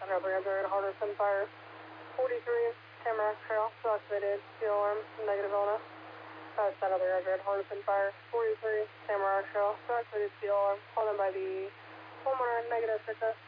300, Hardison Fire. 43, Tamarack Trail, still activated, steel alarm, negative illness. Center 300, Hardison Fire. 43, Tamarack Trail, still activated, steel alarm, called in by the homeowner, negative success.